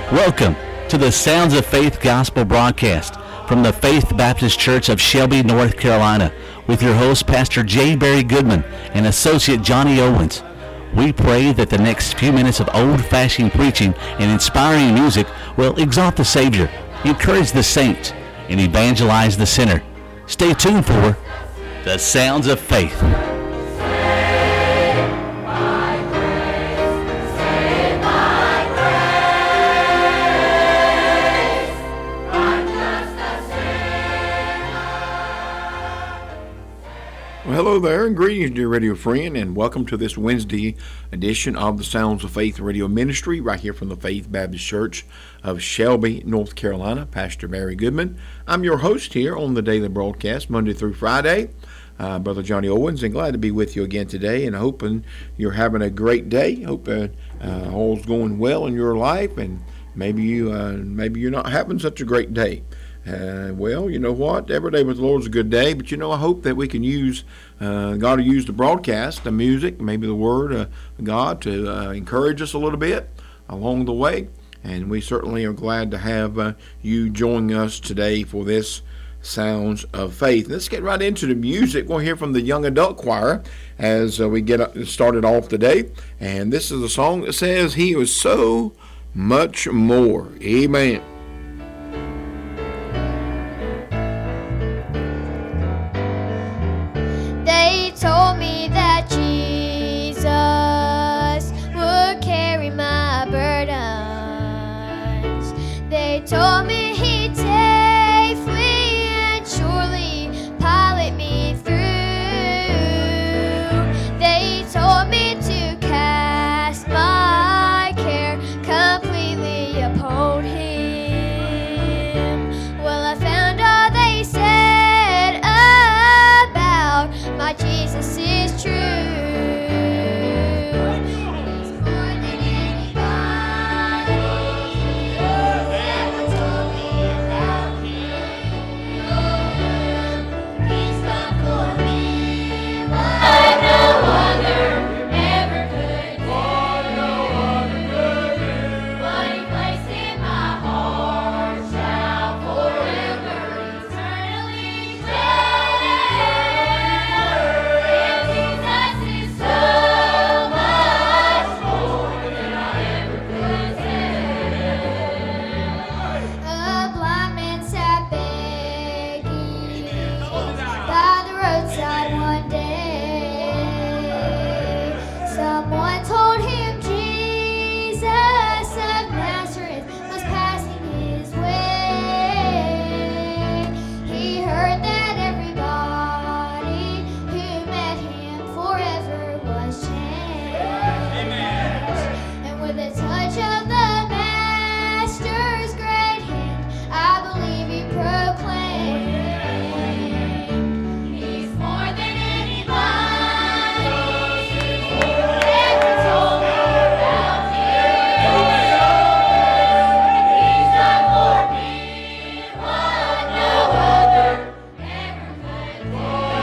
Welcome to the Sounds of Faith Gospel broadcast from the Faith Baptist Church of Shelby, North Carolina, with your host, Pastor J. Barry Goodman and Associate Johnny Owens. We pray that the next few minutes of old-fashioned preaching and inspiring music will exalt the Savior, encourage the saints, and evangelize the sinner. Stay tuned for the Sounds of Faith. Well, hello there, and greetings, dear radio friend, and welcome to this Wednesday edition of the Sounds of Faith radio ministry, right here from the Faith Baptist Church of Shelby, North Carolina. Pastor Barry Goodman. I'm your host here on the daily broadcast, Monday through Friday. Brother Johnny Owens, and glad to be with you again today, and hoping you're having a great day. Hope all's going well in your life, and maybe you're not having such a great day. Well, you know what? Every day with the Lord's a good day, but I hope that we can use, God to use the broadcast, the music, maybe the Word of God to encourage us a little bit along the way. And we certainly are glad to have you join us today for this Sounds of Faith. Let's get right into the music. We'll hear from the Young Adult Choir as we get started off today. And this is a song that says, "He was so much more." Amen. They told me that Jesus would carry my burdens. They told me he'd safely and surely pilot me through. They told me to cast my care completely upon him. Well, I found all they said about my Jesus is true. He's more than anybody ever told me about him. He's done for me what no other ever could do. What he placed in my heart shall forever eternally Jesus is so much more than I ever could tell. A blind man sat begging by the roadside one day. Someone told him Jesus of Nazareth was passing his way. He heard that everybody who met him forever was changed. And with a touch of the Master's great hand, I believe he proclaimed, he's more than anybody ever told me about him. He's done for me what no other ever could do.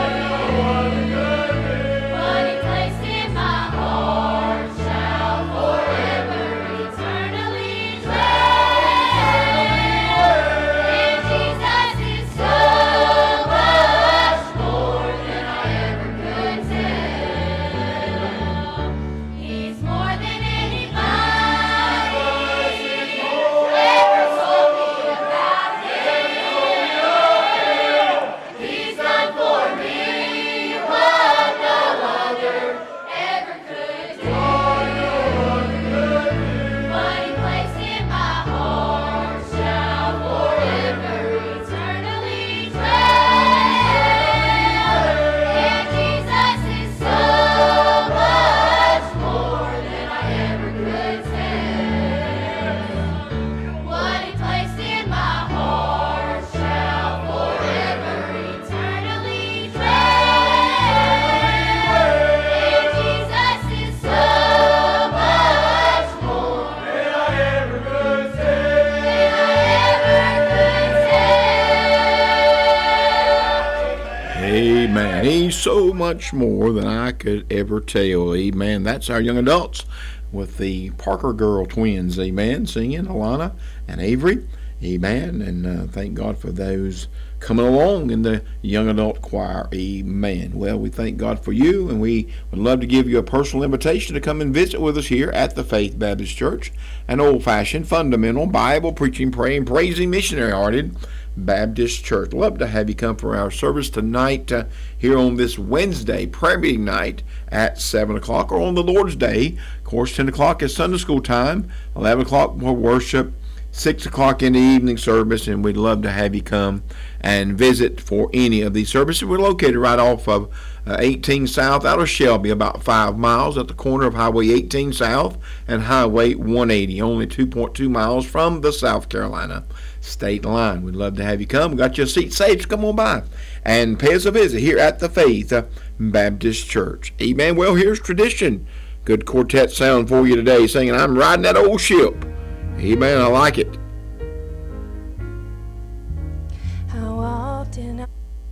What he placed in my heart shall forever eternally dwell. And Jesus is so much more than I ever could tell. He's more than anybody ever told me about him. He's done for me what no other ever could do. What he placed in my heart shall forever eternally dwell. And Jesus is so much more than I ever could tell. What he placed in my heart shall forever eternally dwell. And Jesus is so much more than I ever could tell. Amen. He's so much more than I could ever tell. Amen. That's our young adults with the Parker Girl twins, amen, singing, Alana and Avery, amen, and thank God for those coming along in the young adult choir, amen. Well, we thank God for you, and we would love to give you a personal invitation to come and visit with us here at the Faith Baptist Church, an old-fashioned, fundamental, Bible preaching, praying, praising, missionary-hearted Baptist Church. Love to have you come for our service tonight here on this Wednesday prayer meeting night at 7 o'clock, or on the Lord's Day. Of course, 10 o'clock is Sunday school time, 11 o'clock for worship, 6 o'clock in the evening service, and we'd love to have you come and visit for any of these services. We're located right off of 18 South out of Shelby, about 5 miles at the corner of Highway 18 South and Highway 180, only 2.2 miles from the South Carolina state line. We'd love to have you come. We got your seat saved, so come on by and pay us a visit here at the Faith Baptist Church. Amen. Well, here's tradition. Good quartet sound for you today, singing I'm Riding That Old Ship. Amen. I like it. How often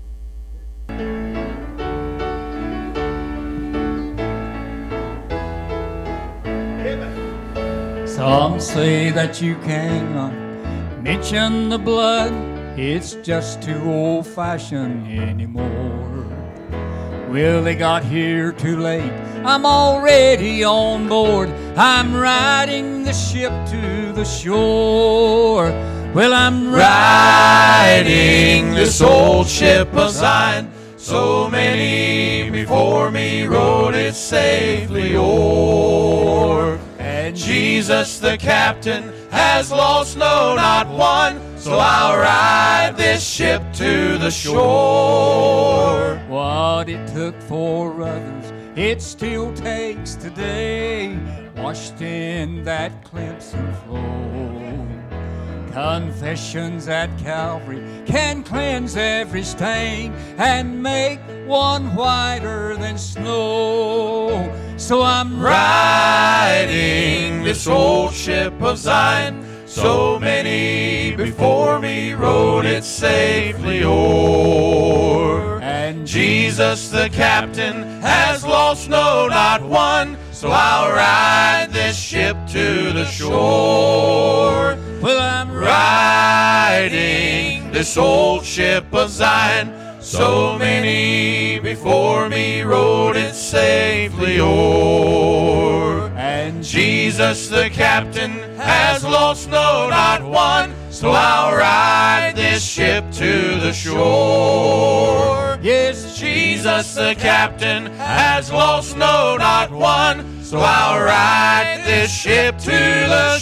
Some say that you cannot mention the blood, it's just too old-fashioned anymore. Well, they got here too late, I'm already on board, I'm riding the ship to the shore. Well, I'm riding this old ship of Zion, so many before me rode it safely o'er. And Jesus the captain has lost no not one, so I'll ride this ship to the shore. What it took for others, it still takes today, washed in that cleansing flow. Confessions at Calvary can cleanse every stain and make one whiter than snow. So I'm riding this old ship of Zion, so many before me rode it safely o'er. And Jesus the captain has lost no not one, so I'll ride this ship to the shore. Well, I'm riding this old ship of Zion, so many before me rode it safely o'er. And Jesus the captain has lost no not one, so I'll ride this ship to the shore. Yes, Jesus the captain has lost no not one, so I'll ride this ship to the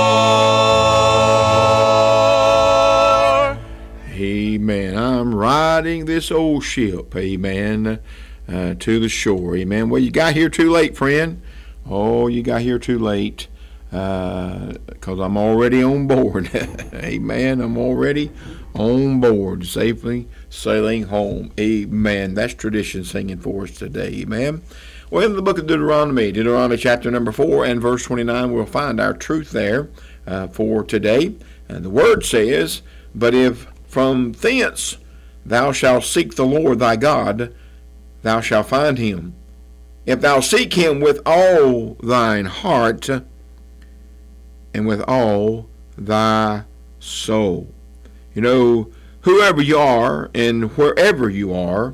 shore. Amen. I'm riding this old ship, amen, to the shore, amen. Well, you got here too late, friend. Oh, you got here too late, because I'm already on board. Amen. I'm already on board, safely sailing home. Amen. That's tradition singing for us today. Amen. Well, in the book of Deuteronomy chapter number 4 and verse 29, we'll find our truth there for today. And the word says, but if from thence thou shalt seek the Lord thy God, thou shalt find him. If thou seek him with all thine heart and with all thy soul. You know, whoever you are and wherever you are,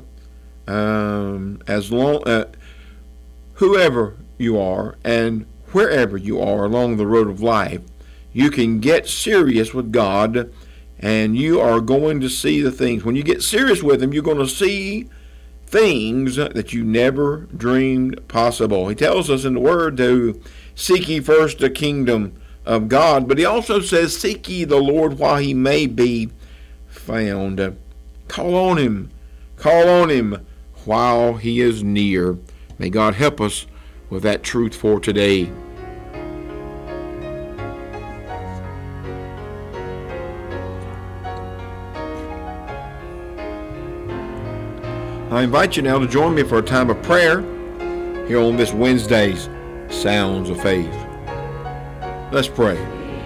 whoever you are and wherever you are along the road of life, you can get serious with God, and you are going to see the things. When you get serious with him, you're going to see things that you never dreamed possible. He tells us in the word to seek ye first the kingdom of God, but he also says, seek ye the Lord while he may be found. Call on him while he is near. May God help us with that truth for today. I invite you now to join me for a time of prayer here on this Wednesday's Sounds of Faith. Let's pray.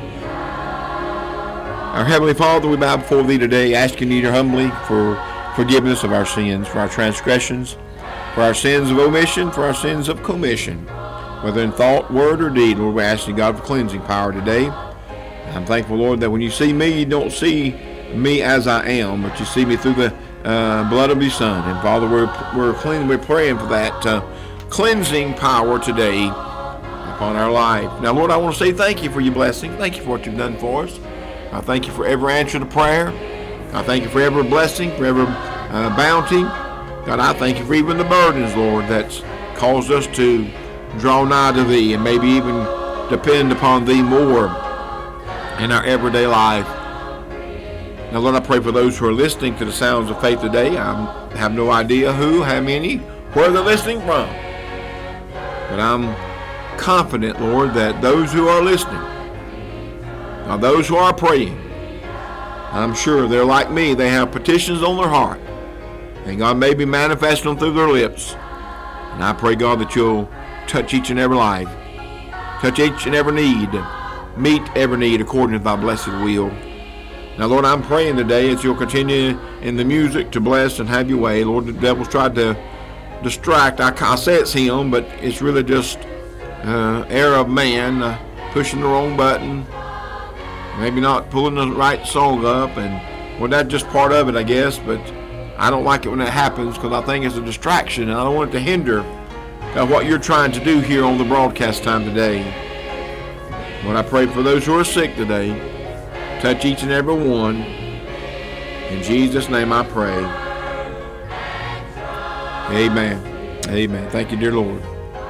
Our Heavenly Father, we bow before Thee today, asking Thee humbly for forgiveness of our sins, for our transgressions, for our sins of omission, for our sins of commission. whether in thought, word, or deed. Lord, we ask you, God, for cleansing power today. I'm thankful, Lord, that when you see me, you don't see me as I am, but you see me through the blood of your Son. And Father, we're clean. We're praying for that cleansing power today upon our life. Now, Lord, I want to say thank you for your blessing. Thank you for what you've done for us. I thank you for every answer to prayer. I thank you for every blessing, for every bounty. God, I thank you for even the burdens, Lord, that's caused us to draw nigh to thee and maybe even depend upon thee more in our everyday life. Now, Lord, I pray for those who are listening to the Sounds of Faith today. I have no idea who, how many, where they're listening from. But I'm confident, Lord, that those who are listening, now those who are praying, I'm sure they're like me. They have petitions on their heart. And God may be manifesting them through their lips. And I pray, God, that you'll touch each and every life. Touch each and every need. Meet every need according to thy blessed will. Now, Lord, I'm praying today as you'll continue in the music to bless and have your way. Lord, the devil's tried to distract. I say it's him, but it's really just error of man pushing the wrong button. Maybe not pulling the right song up. And, well, that's just part of it, I guess. But I don't like it when that happens because I think it's a distraction. And I don't want it to hinder what you're trying to do here on the broadcast time today. Lord, I pray for those who are sick today. Touch each and every one. In Jesus' name I pray. Amen. Amen. Thank you, dear Lord.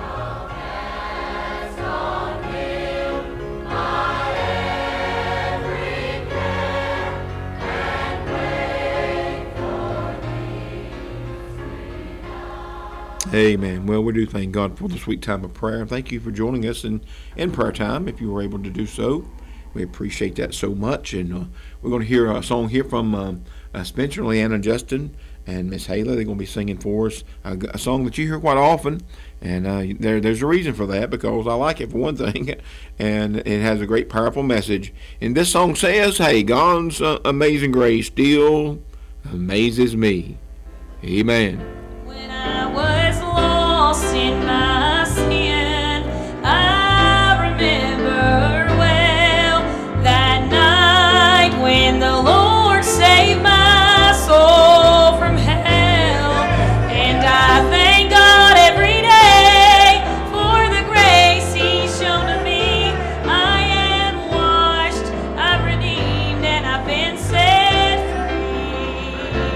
Amen. Well, we do thank God for the sweet time of prayer. Thank you for joining us in prayer time, if you were able to do so. We appreciate that so much. And we're going to hear a song here from Spencer, Leanna, Justin, and Miss Haley. They're going to be singing for us a song that you hear quite often. And there's a reason for that, because I like it for one thing. And it has a great, powerful message. And this song says, hey, God's amazing grace still amazes me. Amen. When I was lost in my sin, I remember well that night when the Lord saved my soul from hell. And I thank God every day for the grace He's shown to me. I am washed, I'm redeemed, and I've been set free.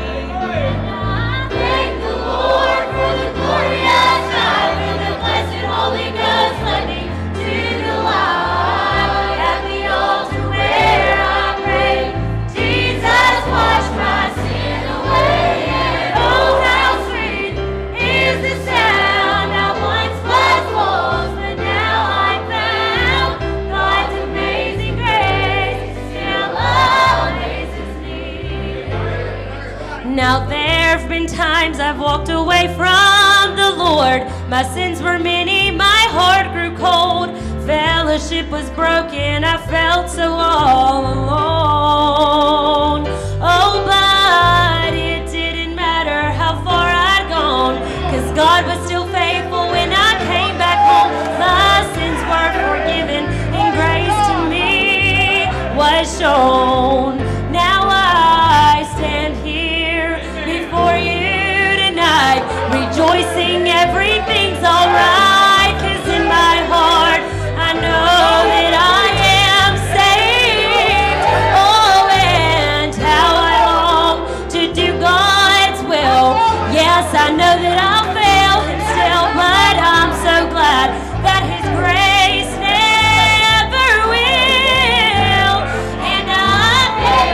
I thank the Lord for the glorious night when the blessed Holy Ghost led me to the light. At the altar where I prayed, Jesus washed my sin away. And oh, how sweet is the sound I once was lost, but now I'm found. God's amazing grace still amazes me. Now there've been times I've walked away from the Lord. My sins were many, my heart grew cold. Fellowship was broken, I felt so all alone. Oh, but it didn't matter how far I'd gone, 'cause God was still faithful when I came back home. My sins were forgiven and grace to me was shown. Now I stand here before you tonight, rejoicing everything's alright, 'cause in my heart I know that I am saved. Oh, and how I long to do God's will. Yes, I know that I'll fail Him still, but I'm so glad that His grace never will. And I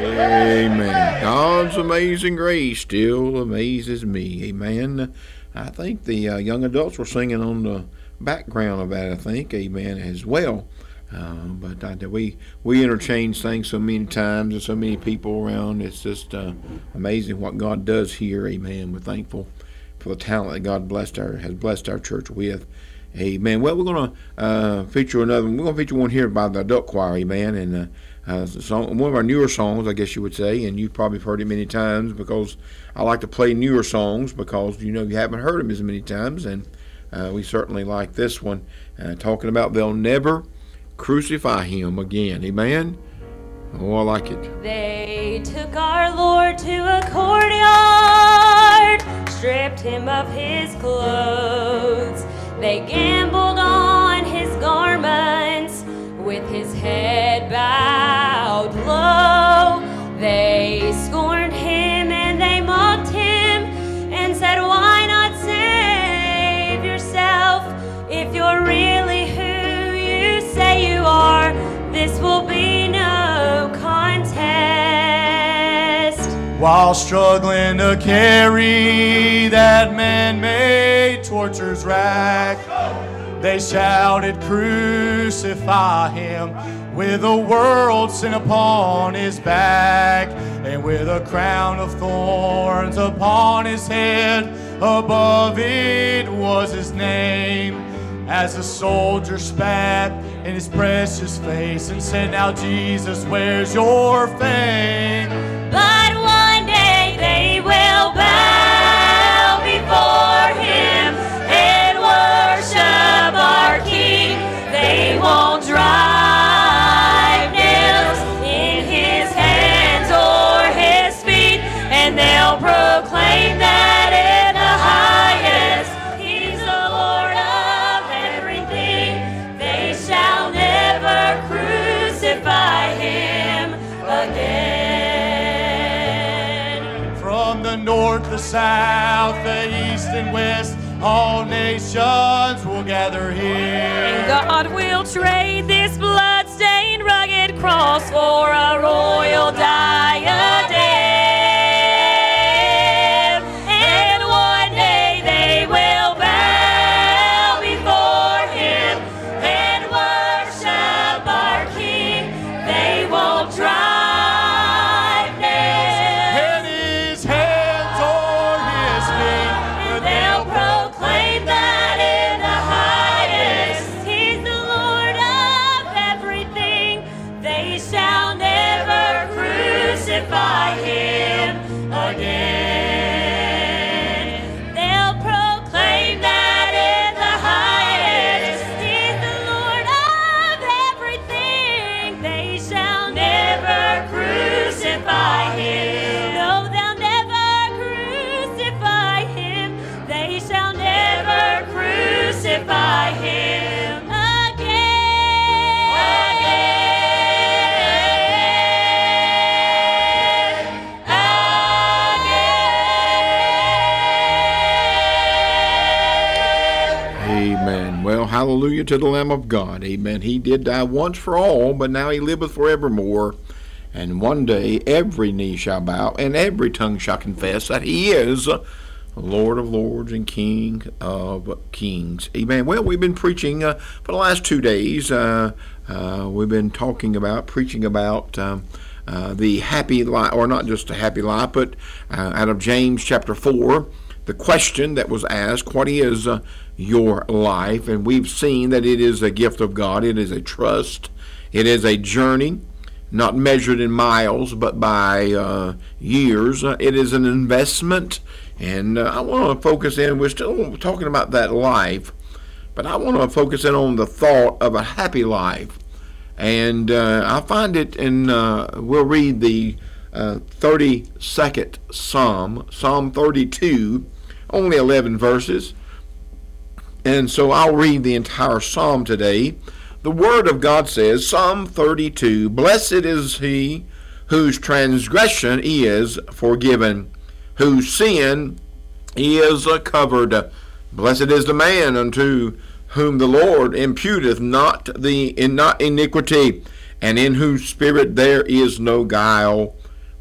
Amen. God's amazing grace still amazes me. Amen. I think the young adults were singing on the background of that, I think. Amen, as well. But we interchange things so many times and so many people around. It's just amazing what God does here. Amen. We're thankful for the talent that God has blessed our church with. Amen. Well, we're going to feature another one. We're going to feature one here by the adult choir. Amen. And one of our newer songs, I guess you would say, and you've probably heard it many times, because I like to play newer songs because you haven't heard them as many times, and we certainly like this one, talking about they'll never crucify him again. Amen. Oh, I like it. They took our Lord to a courtyard, stripped him of his clothes. They gambled on his garments with his head bowed low. They scorned him and they mocked him and said, "Why not save yourself? If you're really who you say you are, this will be no contest." While struggling to carry that man-made torture's rack, they shouted, "Crucify him," with a world sin upon his back, and with a crown of thorns upon his head. Above it was his name. As the soldier spat in his precious face and said, "Now Jesus, where's your fame?" But one day they will bow before him and worship our King. They won't drive nails in his hands or his feet, and they'll proclaim that in the highest he's the Lord of everything. They shall never crucify him again. From the north, the south, the east and west, all nations will gather here. God will trade this blood-stained, rugged cross for a royal diadem. And one day they will bow before him and worship our King. They won't drive nails In his hands or his feet, and they'll proclaim that in the highest he's the Lord of everything. They shall never crucify him again. They'll proclaim that in the highest he's the Lord of everything. They shall never crucify him. No, they'll never crucify him. They shall never crucify him Amen. Well, hallelujah to the Lamb of God. Amen. He did die once for all, but now he liveth forevermore. And one day every knee shall bow and every tongue shall confess that he is Lord of lords and King of kings. Amen. Well, we've been preaching for the last 2 days. We've been preaching about the happy life, or not just a happy life, but out of James chapter 4, the question that was asked, what is your life? And we've seen that it is a gift of God. It is a trust. It is a journey, not measured in miles, but by years. It is an investment. And I want to focus in, we're still talking about that life, but I want to focus in on the thought of a happy life. And I find it in, we'll read the 32nd Psalm, Psalm 32, only 11 verses. And so I'll read the entire Psalm today. The Word of God says, Psalm 32, "Blessed is he whose transgression is forgiven, whose sin is covered. Blessed is the man unto whom the Lord imputeth not iniquity, and in whose spirit there is no guile.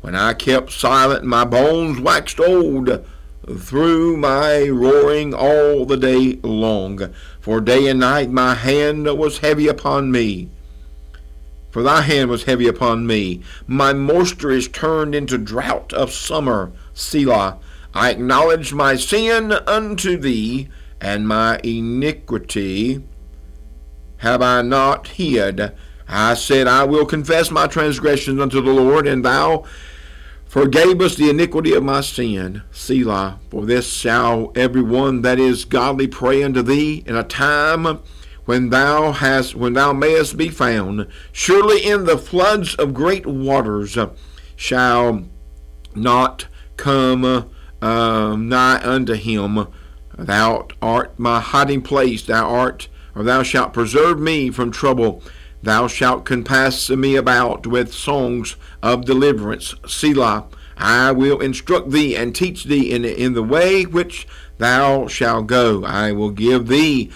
When I kept silent, my bones waxed old through my roaring all the day long. For day and night my hand was heavy upon me. For thy hand was heavy upon me. My moisture is turned into drought of summer. Selah. I acknowledge my sin unto thee, and my iniquity have I not hid. I said, I will confess my transgressions unto the Lord, and thou forgavest the iniquity of my sin. Selah. For this shall every one that is godly pray unto thee in a time when thou mayest be found. Surely in the floods of great waters shall not come nigh unto him. Thou art my hiding place. Thou shalt preserve me from trouble. Thou shalt compass me about with songs of deliverance. Selah. I will instruct thee and teach thee in the way which thou shalt go. I will guide thee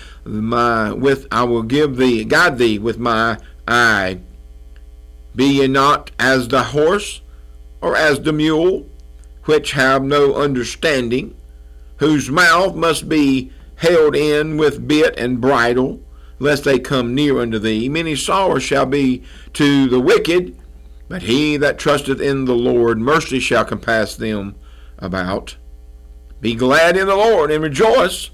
with my eye. Be ye not as the horse, or as the mule, which have no understanding, whose mouth must be held in with bit and bridle, lest they come near unto thee. Many sorrows shall be to the wicked, but he that trusteth in the Lord, mercy shall compass them about. Be glad in the Lord, and rejoice,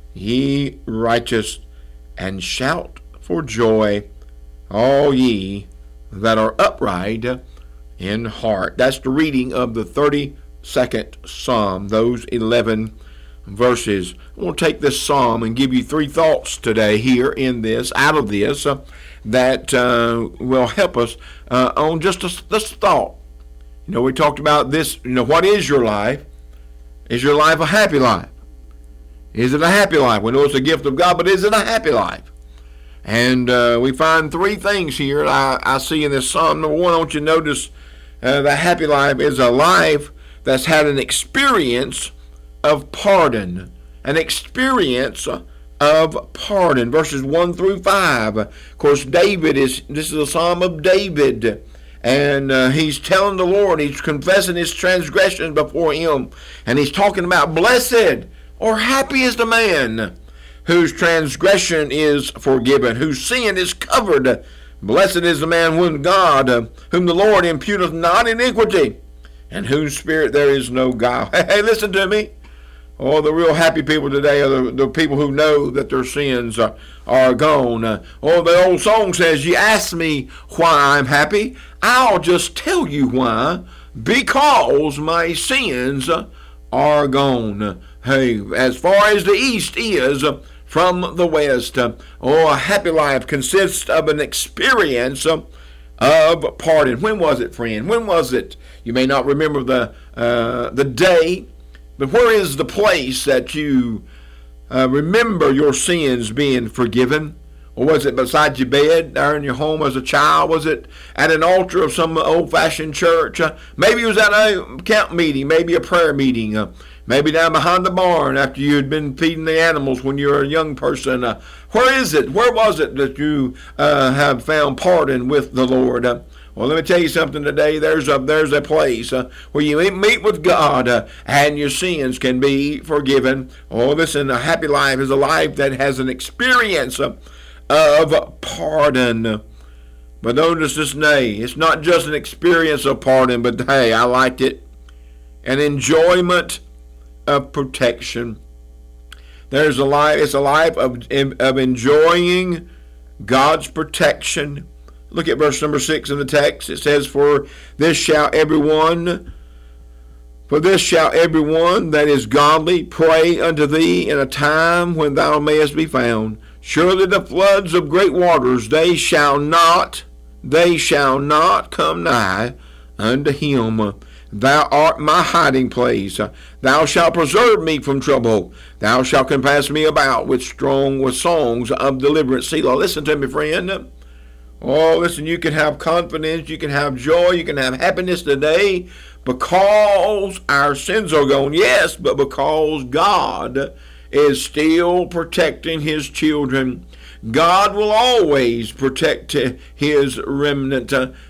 ye righteous, and shout for joy, all ye that are upright in heart. That's the reading of the 32nd Psalm, those 11 verses. I want to take this psalm and give you 3 thoughts today here in this, out of this, that will help us on just this thought. You know, we talked about this, what is your life? Is your life a happy life? Is it a happy life? We know it's a gift of God, but is it a happy life? And we find 3 things here I see in this psalm. Number 1, I want you to notice the happy life is a life that's had an experience of pardon. An experience of pardon. Verses 1 through 5. Of course, this is a psalm of David. And he's telling the Lord, he's confessing his transgressions before him. And he's talking about blessed or happy is the man whose transgression is forgiven, whose sin is covered. Blessed is the man whom the Lord imputeth not iniquity, and whose spirit there is no guile. Hey, listen to me. Oh, the real happy people today are the people who know that their sins are gone. The old song says, you ask me why I'm happy, I'll just tell you why. Because my sins are gone. Hey, as far as the east is from the west. A happy life consists of an experience of pardon. When was it, friend? When was it? You may not remember the day, but where is the place that you remember your sins being forgiven? Or was it beside your bed there in your home as a child? Was it at an altar of some old-fashioned church? Maybe it was at a camp meeting, maybe a prayer meeting, maybe down behind the barn after you had been feeding the animals when you were a young person. Where is it? Where was it that you have found pardon with the Lord? Well, let me tell you something today. There's a place where you meet with God and your sins can be forgiven. Oh, listen, a happy life is a life that has an experience of pardon. But notice this, it's not just an experience of pardon, but hey, I liked it. An enjoyment of protection. It's a life of enjoying God's protection. Look at verse number 6 in the text. It says, For this shall everyone that is godly pray unto thee in a time when thou mayest be found. Surely the floods of great waters, they shall not come nigh unto him. Thou art my hiding place. Thou shalt preserve me from trouble. Thou shalt compass me about with songs of deliverance. Selah. Listen to me, friend. Oh, listen, you can have confidence, you can have joy, you can have happiness today because our sins are gone. Yes, but because God is still protecting his children. God will always protect his remnant.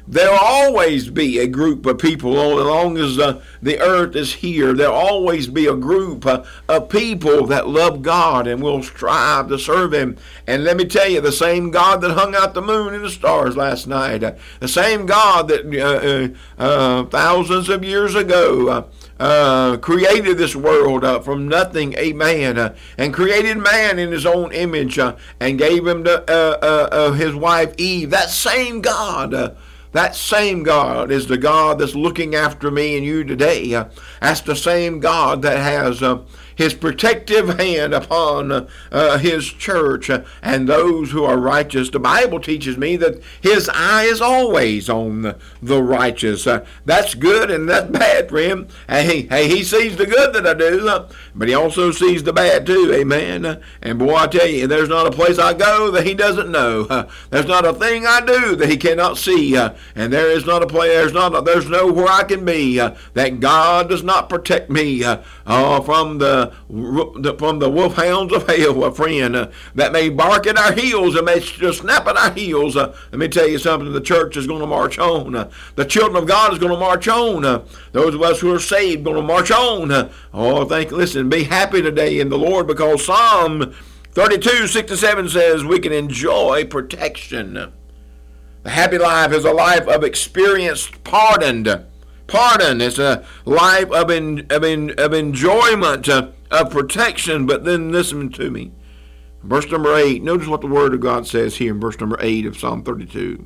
There'll always be a group of people, as long as the earth is here. There'll always be a group of people that love God and will strive to serve Him. And let me tell you, the same God that hung out the moon and the stars last night, the same God that thousands of years ago created this world from nothing, amen, and created man in His own image and gave him to his wife Eve. That same God is the God that's looking after me and you today. That's the same God that has His protective hand upon His church and those who are righteous. The Bible teaches me that His eye is always on the righteous. That's good and that's bad for Him. Hey, He sees the good that I do, but He also sees the bad too, amen. And boy, I tell you, there's not a place I go that He doesn't know. There's not a thing I do that He cannot see. And there is not a place, there's nowhere I can be that God does not protect me from the wolfhounds of hell, friend, that may bark at our heels and may just snap at our heels. Let me tell you something, the church is going to march on. The children of God is going to march on. Those of us who are saved are going to march on. Listen, be happy today in the Lord, because Psalm 32:6-7 says we can enjoy protection. The happy life is a life of experienced pardon. Pardon is a life of enjoyment, of protection. But then listen to me. Verse number 8. Notice what the Word of God says here in verse number 8 of Psalm 32.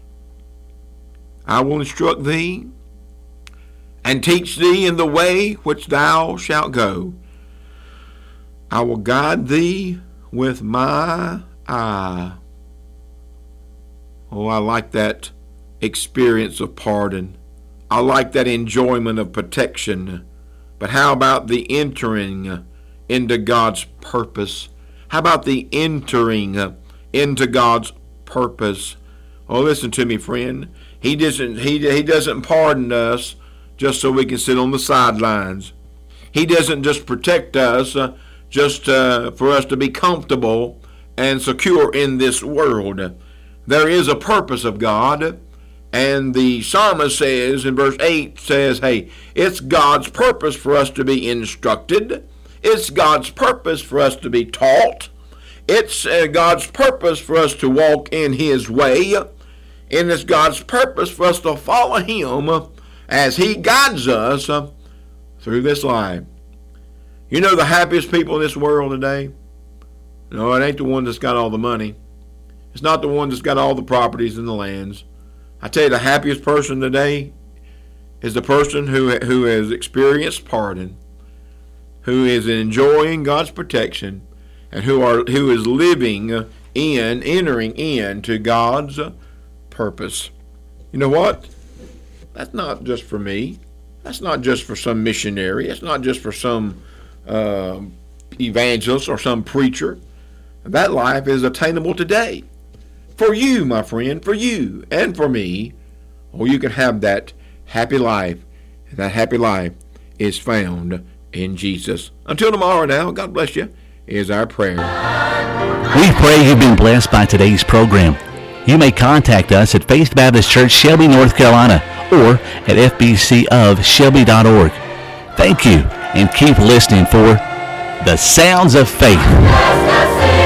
I will instruct thee and teach thee in the way which thou shalt go. I will guide thee with my eye. Oh, I like that experience of pardon. I like that enjoyment of protection. But how about the entering into God's purpose? How about the entering into God's purpose? Oh, listen to me, friend. He doesn't pardon us just so we can sit on the sidelines. He doesn't just protect us just for us to be comfortable and secure in this world. There is a purpose of God, and the psalmist says in verse 8, says, hey, it's God's purpose for us to be instructed. It's God's purpose for us to be taught. It's God's purpose for us to walk in His way. And it's God's purpose for us to follow Him as He guides us through this life. You know the happiest people in this world today? No, it ain't the one that's got all the money. It's not the one that's got all the properties and the lands. I tell you, the happiest person today is the person who has experienced pardon, who is enjoying God's protection, and who is living entering into God's purpose. You know what? That's not just for me. That's not just for some missionary. That's not just for some evangelist or some preacher. That life is attainable today. For you, my friend, for you and for me, you can have that happy life. And that happy life is found in Jesus. Until tomorrow now, God bless you, is our prayer. We pray you've been blessed by today's program. You may contact us at Faith Baptist Church, Shelby, North Carolina, or at fbcofshelby.org. Thank you, and keep listening for The Sounds of Faith.